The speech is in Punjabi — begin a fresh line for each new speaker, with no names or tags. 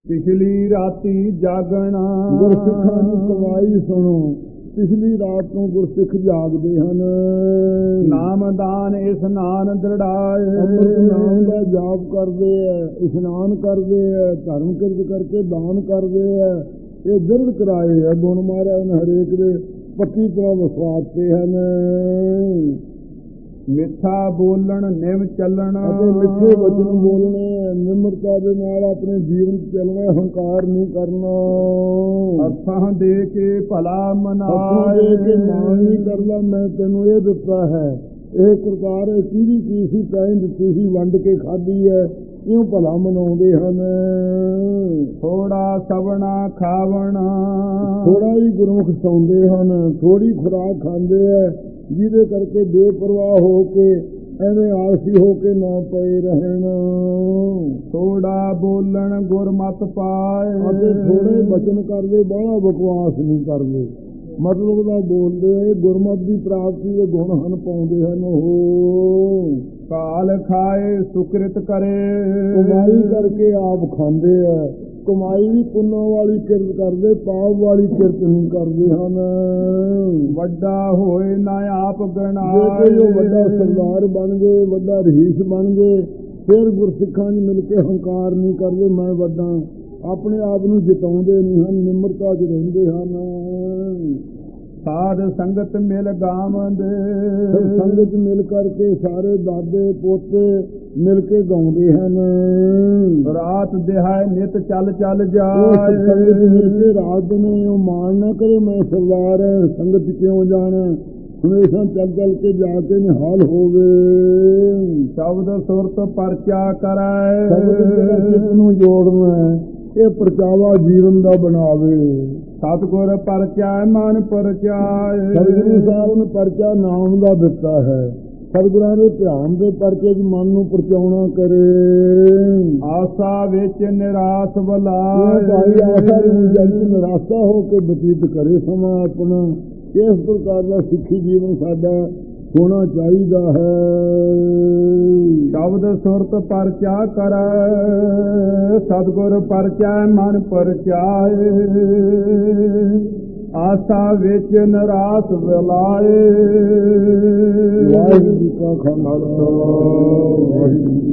ਪਿਛਲੀ ਰਾਤੀ ਜਾਗਣਾ।
ਗੁਰਸਿੱਖਾਂ ਦੀ ਕਮਾਈ ਸੁਣੋ, ਪਿਛਲੀ ਰਾਤ ਨੂੰ ਗੁਰਸਿੱਖ ਜਾਗਦੇ ਹਨ।
ਨਾਮਦਾਨ ਇਸਨਾਨ ਦ੍ਰਿੜਾਏ।
ਅੰਮ੍ਰਿਤ ਨਾਮ ਦਾ ਜਾਪ ਕਰਦੇ ਹੈ, ਇਸ਼ਨਾਨ ਕਰਦੇ ਹੈ, ਧਰਮ ਕਿਰਤ ਕਰਕੇ ਦਾਨ ਕਰਦੇ ਹੈ। ਇਹ ਦ੍ਰਿੜ ਕਰਾਏ ਹੈ। ਗੁਣ ਮਹਾਰਾਜ ਨੇ ਹਰੇਕ ਦੇ ਪੱਕੀ ਤਰ੍ਹਾਂ ਵਿਸ਼ਵਾਸ ਤੇ ਹਨ।
ਮਿੱਠਾ ਬੋਲਣ ਨਿਮ ਚੱਲਣਾ।
ਅਤੇ ਮਿੱਠੇ ਵਚਨ ਬੋਲਣੇ, ਨਿਮਰਤਾ ਦੇ ਨਾਲ ਆਪਣੇ ਜੀਵਨ ਚ ਚੱਲਣਾ, ਹੰਕਾਰ ਨਹੀਂ ਕਰਨਾ।
ਹੱਥਾਂ ਦੇ ਕੇ ਭਲਾ ਮਨਾਏ।
ਦੇ ਕੇ ਮਾਣ ਨਹੀਂ ਕਰਦਾ ਮੈਂ ਤੈਨੂੰ ਇਹ ਦਿੱਤਾ ਹੈ, ਇਹ ਕਰਤਾਰ ਇਹ ਕਿਹਦੀ ਚੀਜ਼ ਸੀ, ਤੈਂ ਦਿੱਤੀ ਸੀ, ਵੰਡ ਕੇ ਖਾਧੀ ਹੈ, ਇਉਂ ਭਲਾ ਮਨਾਉਂਦੇ ਹਨ।
ਥੋੜਾ ਸਵਣਾ ਖਾਵਣਾ।
ਥੋੜਾ ਹੀ ਗੁਰਮੁਖ ਸੌਂਦੇ ਹਨ, ਥੋੜੀ ਖੁਰਾਕ ਖਾਂਦੇ ਹੈ, ਜਿਹਦੇ ਕਰਕੇ ਬੇਪਰਵਾਹ ਹੋ ਕੇ ਐਵੇਂ ਆਲਸੀ ਹੋ ਕੇ ਨਾ ਪਏ ਰਹਿਣ।
ਥੋੜਾ ਬੋਲਣ ਗੁਰਮਤਿ ਪਾਏ।
ਅਤੇ ਥੋੜੇ ਬਚਨ ਕਰਦੇ, ਬਾਹਲਾ ਬਕਵਾਸ ਨਹੀਂ ਕਰਦੇ, ਮਤਲਬ ਦਾ ਬੋਲਦੇ, ਗੁਰਮਤਿ ਦੀ ਪ੍ਰਾਪਤੀ ਦੇ ਗੁਣ ਹਨ ਪਾਉਂਦੇ ਹਨ। ਉਹ
ਕਾਲ ਖਾਏ ਸੁਕ੍ਰਿਤ ਕਰੇ।
ਕਮਾਈ ਕਰਕੇ ਆਪ ਖਾਂਦੇ ਆ, ਕਮਾਈ ਵੀ ਪੁੰਨਾਂ ਵਾਲੀ ਕਿਰਤ ਕਰਦੇ, ਪਾਪ ਵਾਲੀ ਕਿਰਤ ਨਹੀਂ ਕਰਦੇ ਹਨ।
ਵੱਡਾ ਹੋਏ ਨਾ ਆਪ ਗਣਾਏ।
ਜੇ ਵੱਡਾ ਸਰਦਾਰ ਬਣ ਗਏ, ਵੱਡਾ ਰਹੀਸ ਬਣ ਗਏ, ਫਿਰ ਗੁਰਸਿੱਖਾਂ 'ਚ ਮਿਲ ਕੇ ਹੰਕਾਰ ਨਹੀਂ ਕਰਦੇ ਮੈਂ ਵੱਡਾ, ਆਪਣੇ ਆਪ ਨੂੰ ਜਿਤਾਉਂਦੇ ਨਹੀਂ ਹਨ, ਨਿਮਰਤਾ 'ਚ ਰਹਿੰਦੇ ਹਨ।
ਸਾਧ ਸੰਗਤ ਮਿਲ ਗਾਵੰਦੇ।
ਸੰਗਤ ਮਿਲ ਕਰਕੇ ਸਾਰੇ ਦਾਦੇ ਪੋਤੇ ਮਿਲ ਕੇ ਗਾਉਂਦੇ ਹਨ।
ਰਾਤ ਦਿਹਾਏ ਨਿਤ ਚੱਲ ਚੱਲ ਜਾਏ।
ਸੰਗਤ ਮਿਲ ਕੇ ਰਾਤ ਨੇ ਉਹ ਮਾਣ ਨਾ ਕਰੇ ਮੈਂ ਸਰਦਾਰ ਹੈ, ਸੰਗਤ ਕਿਉਂ ਜਾਣਾ, ਹਮੇਸ਼ਾ ਚੱਲ ਚੱਲ ਕੇ ਜਾ ਕੇ ਨਿਹਾਲ ਹੋਵੇ।
ਸ਼ਬਦ ਸੁਰਤ ਪਰਚਾ ਕਰਾਏ।
ਸ਼ਬਦ ਨੂੰ ਜੋੜਨਾ, ਇਹ ਪਰਚਾਵਾ ਜੀਵਨ ਦਾ ਬਣਾਵੇ।
ਸਤਿਗੁਰ ਪਰਚਾ ਮਨ ਪਰਚਾਏ।
ਸਤਿਗੁਰੂ ਸਾਹਿਬ ਨੇ ਪਰਚਾ ਨਾਮ ਦਾ ਦਿੱਤਾ ਹੈ। ਸਤਿਗੁਰਾਂ ਦੇ ਧਿਆਨ ਦੇ ਪਰਚੇ 'ਚ ਮਨ ਨੂੰ ਪਰਚਾਉਣਾ ਕਰੇ।
ਆਸਾ ਵਿੱਚ ਨਿਰਾਸ਼ ਬਲਾਏ।
ਭਾਈ ਆਸਾ ਨੂੰ ਜਦ ਨਿਰਾਸ਼ਾ ਹੋ ਕੇ ਬਤੀਤ ਕਰੇ ਸਮਾਂ ਆਪਣਾ। ਇਸ ਪ੍ਰਕਾਰ ਦਾ ਸਿੱਖੀ ਜੀਵਨ ਸਾਡਾ ਹੋਣਾ ਚਾਹੀਦਾ ਹੈ।
ਸ਼ਬਦ ਸੁਰਤ ਪਰਚਾ ਕਰੈ, ਸਤਿਗੁਰ ਪਰਚਾ ਮਨ ਪਰਚਾਏ। ਆਸਾ ਵਿੱਚ ਨਿਰਾਸ਼ ਬਲਾਏ।
ਵਾਹਿਗੁਰੂ ਜੀ ਕਾ ਖਾਲਸਾ, ਵਾਹਿਗੁਰੂ